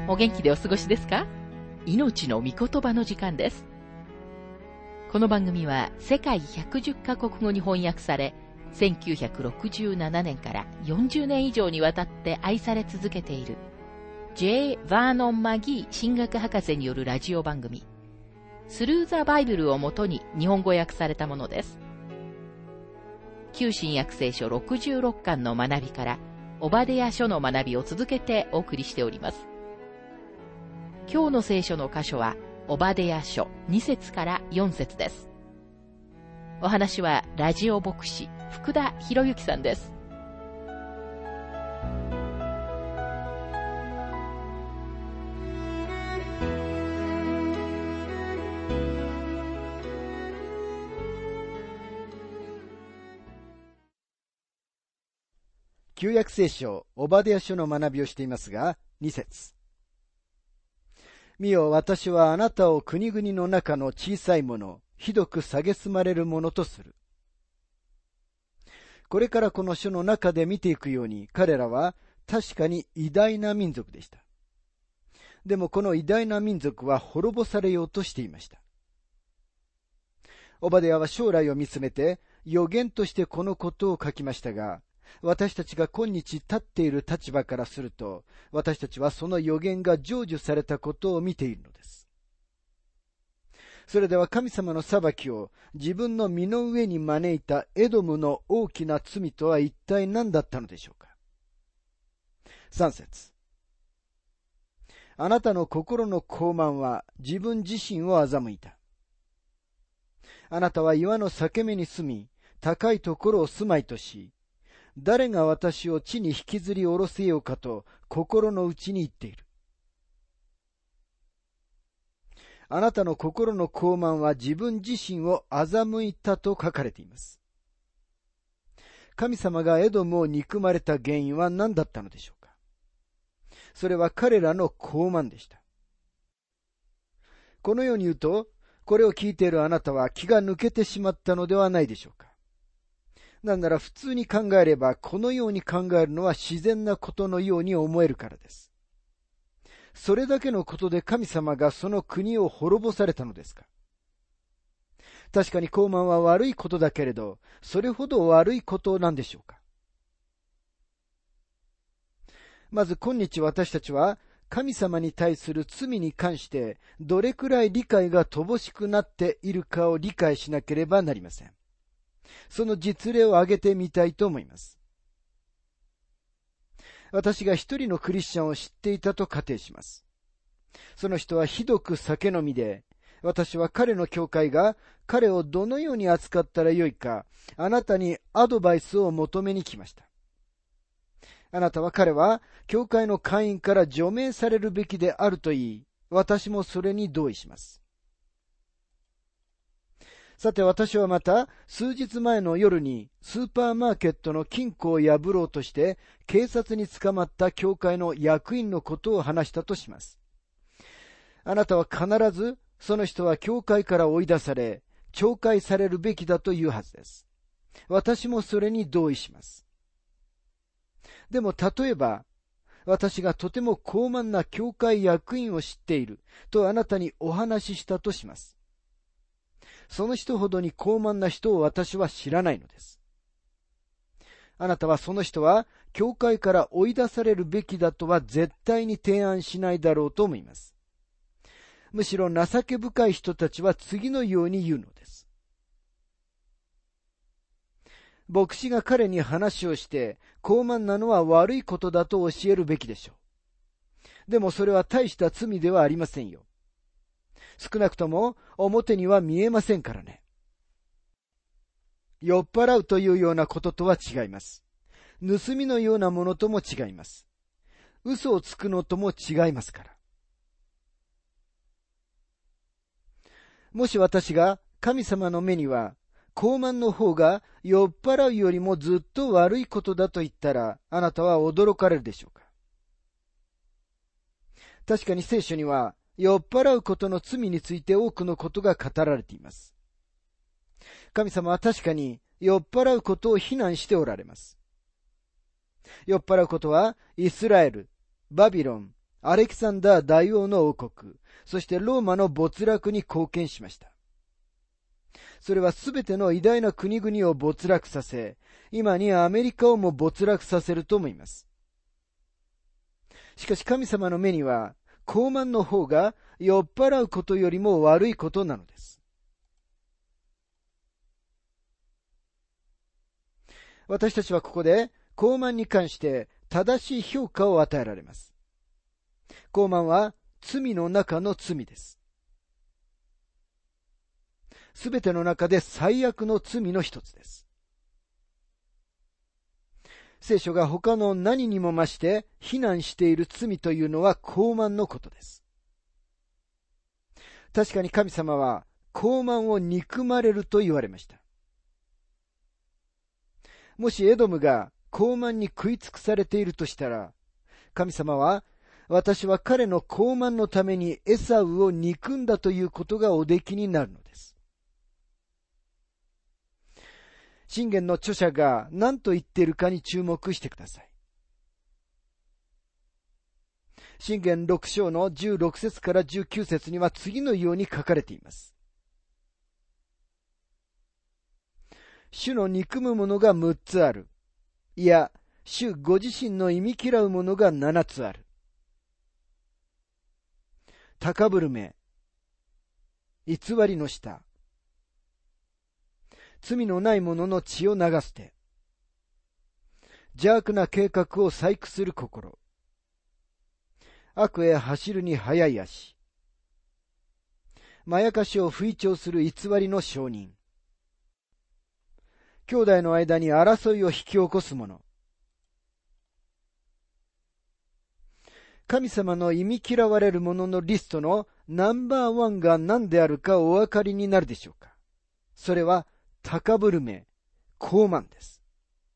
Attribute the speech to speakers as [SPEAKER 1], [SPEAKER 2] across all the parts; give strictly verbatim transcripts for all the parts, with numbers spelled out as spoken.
[SPEAKER 1] お元気でお過ごしですか？命の御言葉の時間です。この番組は世界ひゃくじゅっカ国語に翻訳され、せんきゅうひゃくろくじゅうななねんからよんじゅうねん以上にわたって愛され続けている J. バーノン・マギー神学博士によるラジオ番組、スルーザ・バイブルをもとに日本語訳されたものです。旧新約聖書ろくじゅうろっかんの学びから、オバデヤ書の学びを続けてお送りしております。今日の聖書の箇所は、オバデヤ書に節からよん節です。お話は、ラジオ牧師、福田博之さんです。
[SPEAKER 2] 旧約聖書オバデヤ書の学びをしていますが、に節。見よ、私はあなたを国々の中の小さいもの、ひどく蔑まれるものとする。これからこの書の中で見ていくように、彼らは確かに偉大な民族でした。でもこの偉大な民族は滅ぼされようとしていました。オバデヤは将来を見つめて預言としてこのことを書きましたが、私たちが今日立っている立場からすると、私たちはその預言が成就されたことを見ているのです。それでは神様の裁きを自分の身の上に招いたエドムの大きな罪とは一体何だったのでしょうか。さん節。あなたの心の傲慢は自分自身を欺いた。あなたは岩の裂け目に住み、高いところを住まいとし、誰が私を地に引きずり下ろせようかと心の内に言っている。あなたの心の傲慢は自分自身を欺いたと書かれています。神様がエドムを憎まれた原因は何だったのでしょうか。それは彼らの傲慢でした。このように言うと、これを聞いているあなたは気が抜けてしまったのではないでしょうか。なんなら普通に考えれば、このように考えるのは自然なことのように思えるからです。それだけのことで神様がその国を滅ぼされたのですか。確かに傲慢は悪いことだけれど、それほど悪いことなんでしょうか。まず今日私たちは神様に対する罪に関してどれくらい理解が乏しくなっているかを理解しなければなりません。その実例を挙げてみたいと思います。私が一人のクリスチャンを知っていたと仮定します。その人はひどく酒飲みで、私は彼の教会が彼をどのように扱ったらよいか、あなたにアドバイスを求めに来ました。あなたは彼は教会の会員から除名されるべきであると言い、私もそれに同意します。さて私はまた数日前の夜にスーパーマーケットの金庫を破ろうとして警察に捕まった教会の役員のことを話したとします。あなたは必ずその人は教会から追い出され懲戒されるべきだというはずです。私もそれに同意します。でも例えば私がとても高慢な教会役員を知っているとあなたにお話ししたとします。その人ほどに高慢な人を私は知らないのです。あなたはその人は教会から追い出されるべきだとは絶対に提案しないだろうと思います。むしろ情け深い人たちは次のように言うのです。牧師が彼に話をして高慢なのは悪いことだと教えるべきでしょう。でもそれは大した罪ではありませんよ。少なくとも表には見えませんからね。酔っ払うというようなこととは違います。盗みのようなものとも違います。嘘をつくのとも違いますから。もし私が神様の目には高慢の方が酔っ払うよりもずっと悪いことだと言ったら、あなたは驚かれるでしょうか。確かに聖書には酔っ払うことの罪について多くのことが語られています。神様は確かに酔っ払うことを非難しておられます。酔っ払うことはイスラエル、バビロン、 アレキサンダー大王の王国、そしてローマの没落に貢献しました。それはすべての偉大な国々を没落させ、今にアメリカをも没落させると思います。しかし神様の目には、傲慢の方が酔っ払うことよりも悪いことなのです。私たちはここで傲慢に関して正しい評価を与えられます。傲慢は罪の中の罪です。すべての中で最悪の罪の一つです。聖書が他の何にも増して非難している罪というのは傲慢のことです。確かに神様は傲慢を憎まれると言われました。もしエドムが傲慢に食い尽くされているとしたら、神様は私は彼の傲慢のためにエサウを憎んだということがおできになるのです。箴言の著者が何と言っているかに注目してください。箴言ろく章のじゅうろく節からじゅうきゅう節には次のように書かれています。主の憎むものがむっつある。いや、主ご自身の忌み嫌うものがななつある。高ぶる目、偽りの舌、罪のない者の血を流す手、邪悪な計画を細工する心、悪へ走るに速い足、まやかしを吹聴する偽りの証人、兄弟の間に争いを引き起こす者。神様の忌み嫌われる者のリストのナンバーワンが何であるかお分かりになるでしょうか。それは高ぶる目、傲慢です。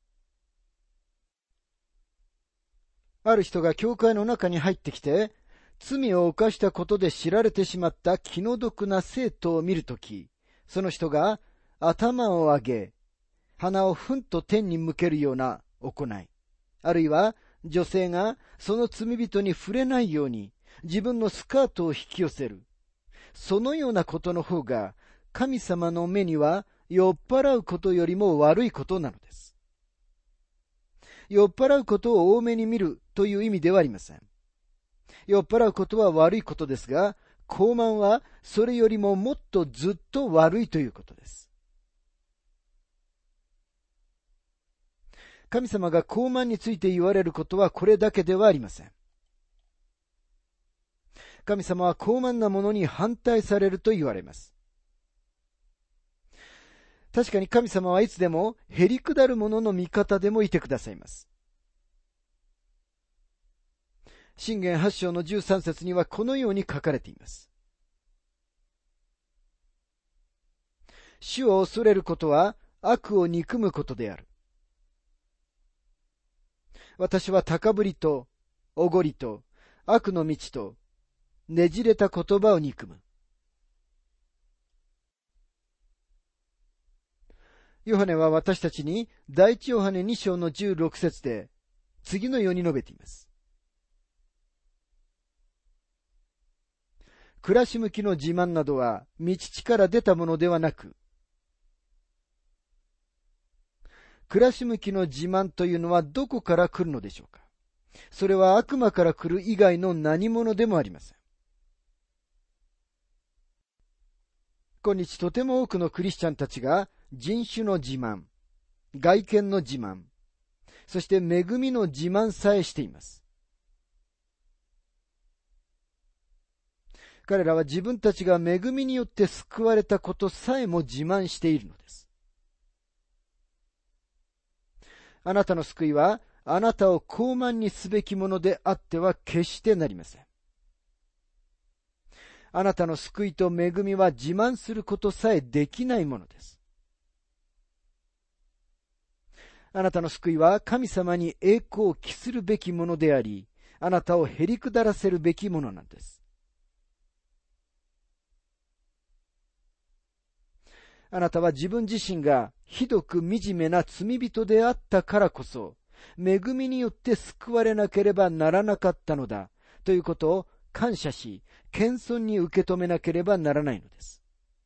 [SPEAKER 2] ある人が教会の中に入ってきて、罪を犯したことで知られてしまった気の毒な生徒を見るとき、その人が頭を上げ、鼻をふんと天に向けるような行い、あるいは女性がその罪人に触れないように自分のスカートを引き寄せる、そのようなことの方が神様の目には酔っ払うことよりも悪いことなのです。酔っ払うことを多めに見るという意味ではありません。酔っ払うことは悪いことですが、傲慢はそれよりももっとずっと悪いということです。神様が傲慢について言われることはこれだけではありません。神様は傲慢なものに反対されると言われます。確かに神様はいつでもへりくだる者の味方でもいてくださいます。箴言はち章のじゅうさん節にはこのように書かれています。主を恐れることは悪を憎むことである。私は高ぶりと、おごりと、悪の道と、ねじれた言葉を憎む。ヨハネは私たちに第一ヨハネに章のじゅうろく節で次のように述べています。暮らし向きの自慢などは道地から出たものではなく、暮らし向きの自慢というのはどこから来るのでしょうか。それは悪魔から来る以外の何者でもありません。今日とても多くのクリスチャンたちが人種の自慢、外見の自慢、そして恵みの自慢さえしています。彼らは自分たちが恵みによって救われたことさえも自慢しているのです。あなたの救いはあなたを傲慢にすべきものであっては決してなりません。あなたの救いと恵みは自慢することさえできないものです。あなたの救いは神様に栄光を期するべきものであり、あなたをへりくだらせるべきものなんです。あなたは自分自身がひどく惨めな罪人であったからこそ、恵みによって救われなければならなかったのだ。 ということを感謝し、謙遜に受け止めなければならないのです。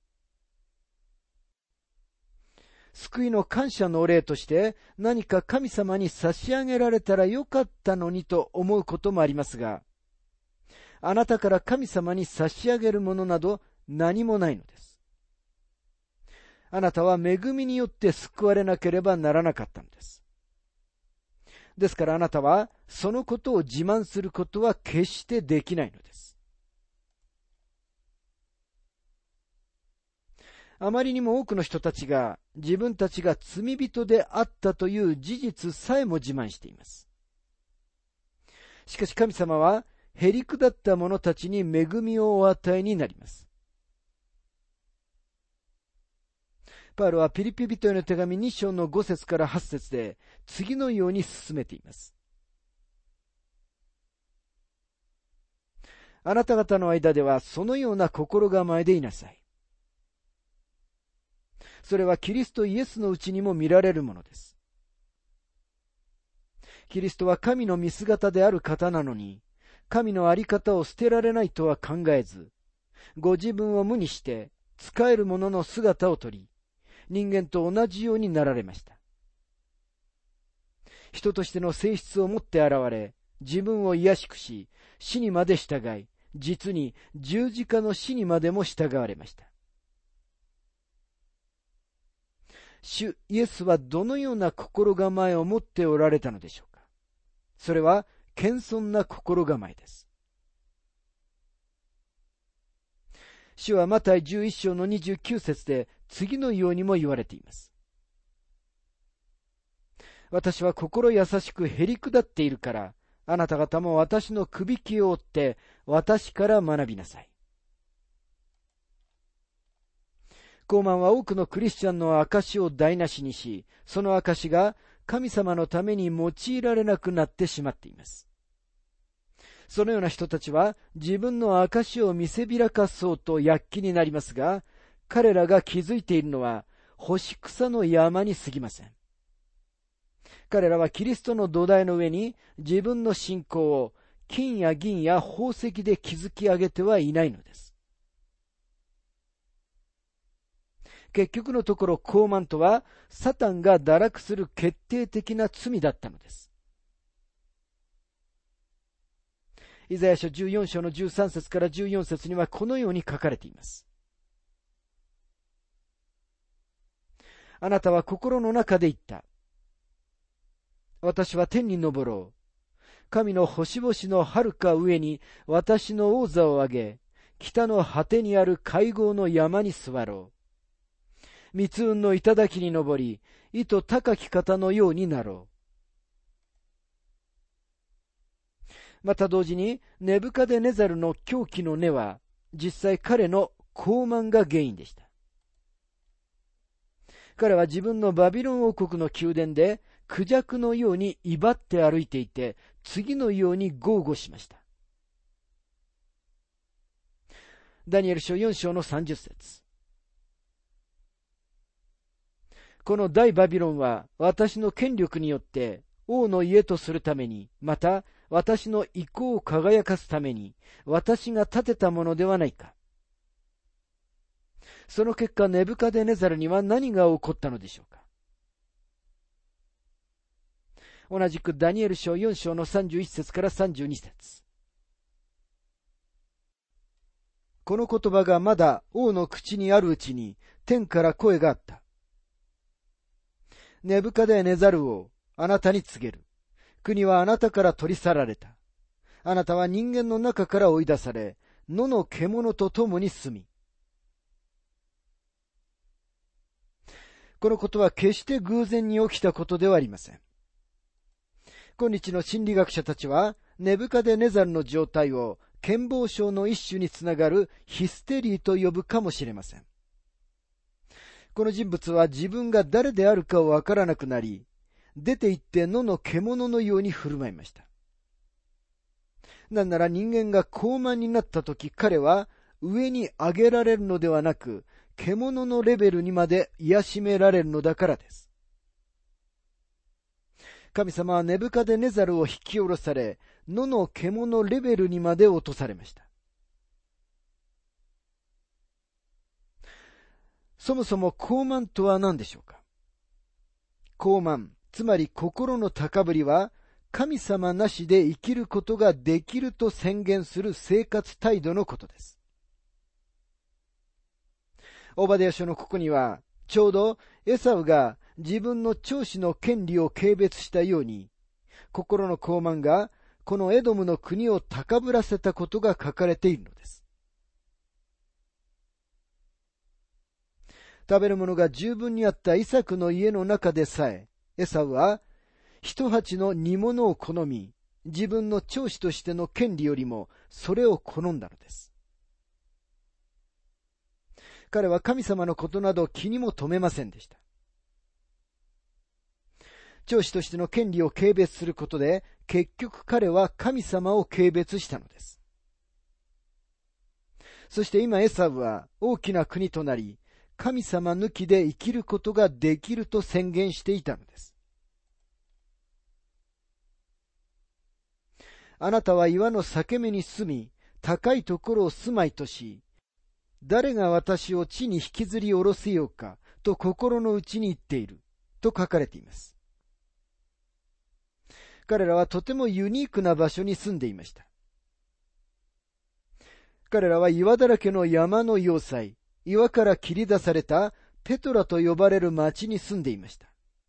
[SPEAKER 2] 救いの感謝のお礼として何か神様に差し上げられたらよかったのにと思うこともありますが、あなたから神様に差し上げるものなど何もないのです。あなたは恵みによって救われなければならなかったのです。ですからあなたはそのことを自慢することは決してできないのです。あまりにも多くの人たちが自分たちが罪人であったという事実さえも自慢しています。しかし神様はへりくだった者たちに恵みをお与えになります。パウロはピリピ人への手紙に章のご節からはち節で次のように進めています。あなた方の間ではそのような心構えでいなさい。それはキリストイエスのうちにも見られるものです。キリストは神の見姿である方なのに、神のあり方を捨てられないとは考えず、ご自分を無にして使える者の姿をとり、人間と同じようになられました。人としての性質を持って現れ、自分を卑しくし、死にまで従い、実に十字架の死にまでも従われました。主イエスはどのような心構えを持っておられたのでしょうか。それは謙遜な心構えです。主はマタイじゅういっ章のにじゅうきゅう節で次のようにも言われています。私は心優しくへりくだっているから、あなた方も私のくびきを追って私から学びなさい。高慢は多くのクリスチャンの証を台無しにし、その証が神様のために用いられなくなってしまっています。そのような人たちは自分の証を見せびらかそうと躍起になりますが、彼らが気づいているのは干し草の山に過ぎません。彼らはキリストの土台の上に自分の信仰を金や銀や宝石で築き上げてはいないのです。結局のところ高慢とはサタンが堕落する決定的な罪だったのです。イザヤ書じゅうよん章のじゅうさん節からじゅうよん節にはこのように書かれています。あなたは心の中で言った。私は天に昇ろう。神の星々の遥か上に私の王座を上げ、北の果てにある会合の山に座ろう。密雲の頂に登り、糸高き方のようになろう。また同時に、ネブカデネザルの狂気の根は、実際彼の高慢が原因でした。彼は自分のバビロン王国の宮殿で、クジャクのように威張って歩いていて、次のように豪語しました。ダニエル書よん章のさんじゅっ節。この大バビロンは私の権力によって王の家とするために、また私の意向を輝かすために私が建てたものではないか。その結果ネブカデネザルには何が起こったのでしょうか。同じくダニエル書よん章のさんじゅういち節からさんじゅうに節。この言葉がまだ王の口にあるうちに天から声があった。ネブカデネザル王、あなたに告げる。国はあなたから取り去られた。あなたは人間の中から追い出され、野の獣と共に住み。このことは決して偶然に起きたことではありません。今日の心理学者たちは、ネブカデネザルの状態を健忘症の一種につながるヒステリーと呼ぶかもしれません。この人物は自分が誰であるかをわからなくなり、出て行って野の獣のように振る舞いました。なんなら人間が高慢になったとき、彼は上に上げられるのではなく、獣のレベルにまで癒しめられるのだからです。 神様はネブカデネザルを引き下ろされ、野の獣レベルにまで落とされました。そもそも高慢とは何でしょうか。高慢、つまり心の高ぶりは、神様なしで生きることができると宣言する生活態度のことです。オバデヤ書のここには、ちょうどエサウが自分の長子の権利を軽蔑したように、心の高慢がこのエドムの国を高ぶらせたことが書かれているのです。食べるものが十分にあったイサクの家の中でさえ、エサウは一鉢の煮物を好み、自分の長子としての権利よりもそれを好んだのです。彼は神様のことなど気にも留めませんでした。長子としての権利を軽蔑することで、結局彼は神様を軽蔑したのです。そして今エサウは大きな国となり、神様抜きで生きることができると宣言していたのです。あなたは岩の裂け目に住み、高いところを住まいとし、誰が私を地に引きずり下ろせようかと心の内に言っていると書かれています。彼らはとてもユニークな場所に住んでいました。彼らは岩だらけの山の要塞、岩から切り出されたペトラと呼ばれる町に住んでいました。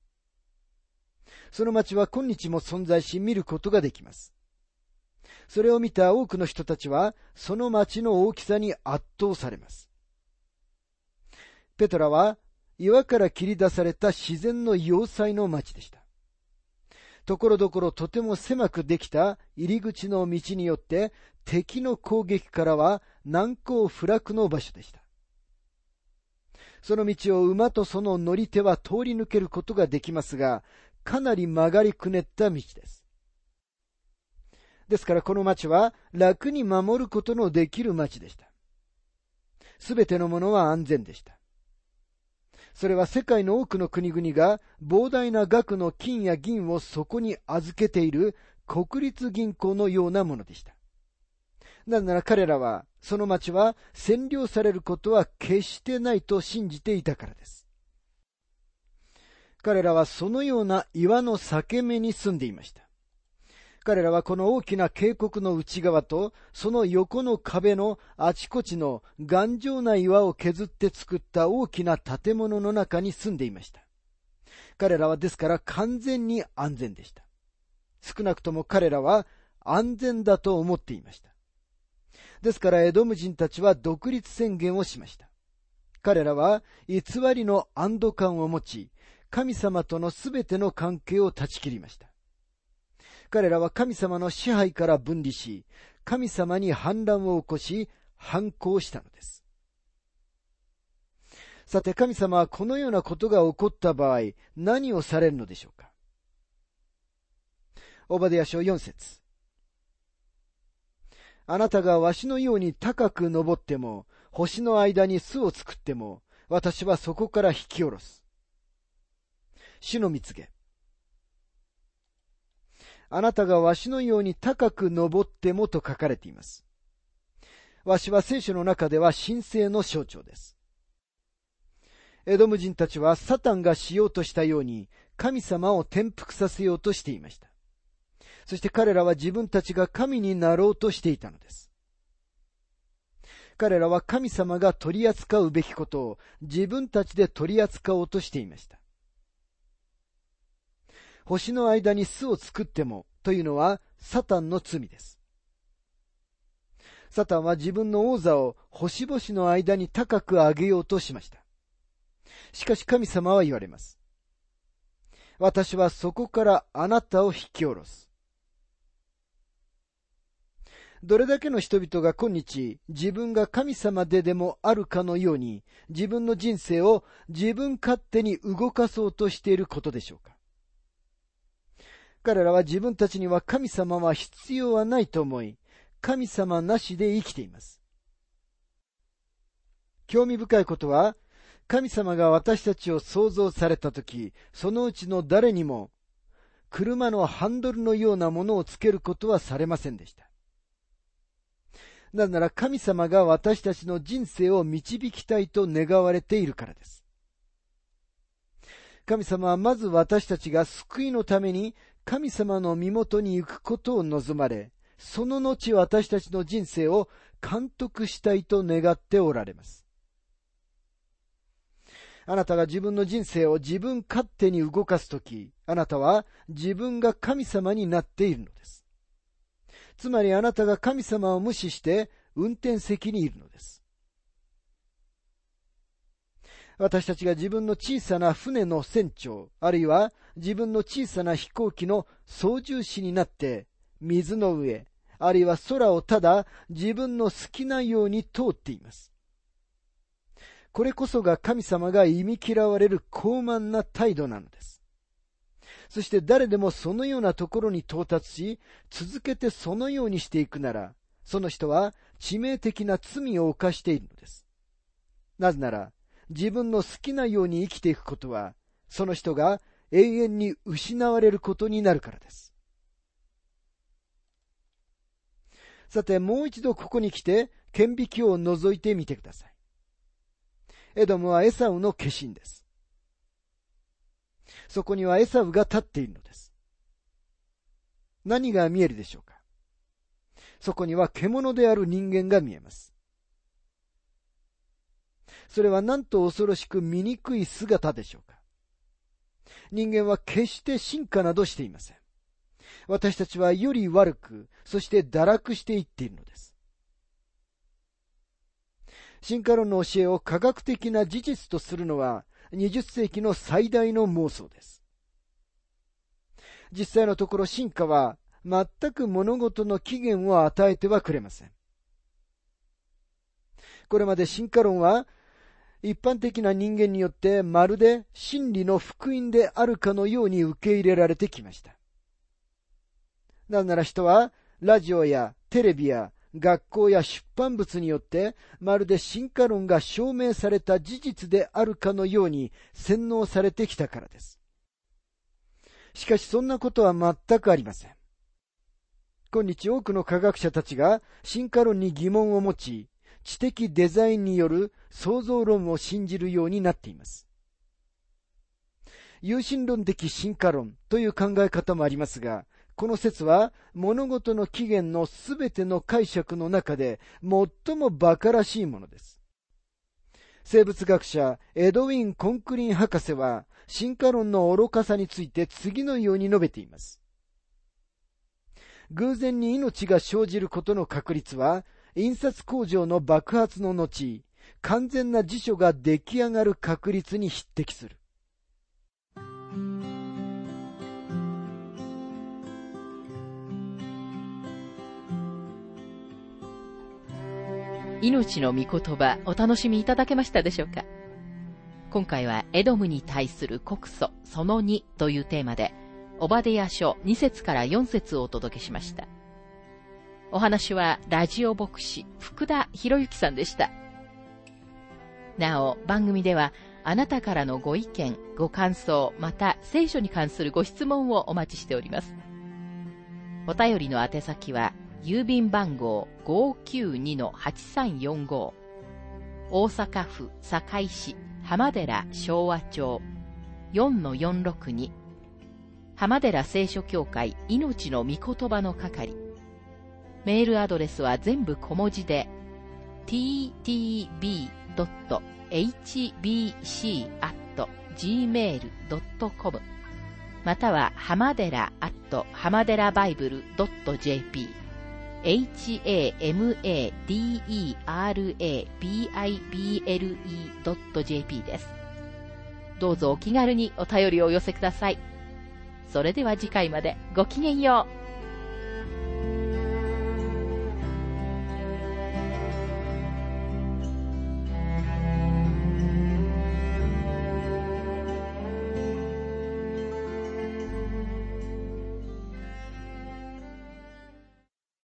[SPEAKER 2] その町は今日も存在し見ることができます。それを見た多くの人たちは、その町の大きさに圧倒されます。ペトラは、岩から切り出された自然の要塞の町でした。ところどころとても狭くできた入り口の道によって、敵の攻撃からは難攻不落の場所でした。その道を馬とその乗り手は通り抜けることができますが、かなり曲がりくねった道です。ですからこの町は楽に守ることのできる町でした。すべてのものは安全でした。それは世界の多くの国々が膨大な額の金や銀をそこに預けている国立銀行のようなものでした。なぜなら彼らはその町は占領されることは決してないと信じていたからです。彼らはそのような岩の裂け目に住んでいました。彼らはこの大きな渓谷の内側とその横の壁のあちこちの頑丈な岩を削って作った大きな建物の中に住んでいました。彼らはですから完全に安全でした。少なくとも彼らは安全だと思っていました。ですからエドム人たちは独立宣言をしました。彼らは偽りの安堵感を持ち、神様とのすべての関係を断ち切りました。彼らは神様の支配から分離し、神様に反乱を起こし、反抗したのです。さて神様はこのようなことが起こった場合、何をされるのでしょうか。オバデヤ書よん節。あなたがわしのように高く登っても、星の間に巣を作っても、私はそこから引き下ろす。主の蜜げ。あなたがわしのように高く登ってもと書かれています。わしは聖書の中では神聖の象徴です。エドム人たちはサタンがしようとしたように神様を転覆させようとしていました。そして彼らは自分たちが神になろうとしていたのです。彼らは神様が取り扱うべきことを自分たちで取り扱おうとしていました。星の間に巣を作ってもというのはサタンの罪です。サタンは自分の王座を星々の間に高く上げようとしました。しかし神様は言われます。私はそこからあなたを引き下ろす。どれだけの人々が今日自分が神様ででもあるかのように自分の人生を自分勝手に動かそうとしていることでしょうか。彼らは自分たちには神様は必要はないと思い、神様なしで生きています。興味深いことは、神様が私たちを創造されたとき、そのうちの誰にも、 車のハンドルのようなものをつけることはされませんでした。なぜなら神様が私たちの人生を導きたいと願われているからです。神様はまず私たちが救いのために神様の身元に行くことを望まれ、その後私たちの人生を監督したいと願っておられます。あなたが自分の人生を自分勝手に動かすとき、あなたは自分が神様になっているのです。つまりあなたが神様を無視して運転席にいるのです。私たちが自分の小さな船の船長、あるいは自分の小さな飛行機の操縦士になって、水の上、あるいは空をただ自分の好きなように通っています。これこそが神様が忌み嫌われる高慢な態度なのです。そして誰でもそのようなところに到達し、続けてそのようにしていくなら、その人は致命的な罪を犯しているのです。なぜなら、自分の好きなように生きていくことは、その人が永遠に失われることになるからです。さて、もう一度ここに来て、顕微鏡を覗いてみてください。エドムはエサウの化身です。そこにはエサウが立っているのです。何が見えるでしょうか。そこには獣である人間が見えます。それはなんと恐ろしく醜い姿でしょうか。人間は決して進化などしていません。私たちはより悪く、そして堕落していっているのです。進化論の教えを科学的な事実とするのは、にじゅっ世紀の最大の妄想です。実際のところ進化は、全く物事の起源を与えてはくれません。これまで進化論は、一般的な人間によってまるで真理の福音であるかのように受け入れられてきました。なぜなら人は、ラジオやテレビや学校や出版物によってまるで進化論が証明された事実であるかのように洗脳されてきたからです。しかしそんなことは全くありません。今日多くの科学者たちが進化論に疑問を持ち、知的デザインによる創造論を信じるようになっています。有神論的進化論という考え方もありますが、この説は物事の起源のすべての解釈の中で最も馬鹿らしいものです。生物学者エドウィン・コンクリン博士は進化論の愚かさについて次のように述べています。偶然に命が生じることの確率は印刷工場の爆発の後、完全な辞書が出来上がる確率に匹敵する。
[SPEAKER 1] 命の御言葉、お楽しみいただけましたでしょうか。今回はエドムに対する告訴そのにというテーマで、オバデヤ書に節からよん節をお届けしました。お話はラジオ牧師福田博之さんでした。なお、番組ではあなたからのご意見、ご感想、また聖書に関するご質問をお待ちしております。お便りの宛先は郵便番号 ごーきゅうにのはちさんよんご 大阪府堺市浜寺昭和町 よんのよんろくに 浜寺聖書協会命の御言葉の係。メールアドレスは全部小文字で ティーティービードットエイチビーシーアットジーメールドットコム または浜寺アット浜寺バイブルドットジェーピーエイチエーエムエーディーイーアールエービーアイビーエルイードットジェーピー です。どうぞお気軽にお便りをお寄せください。それでは次回までごきげんよう。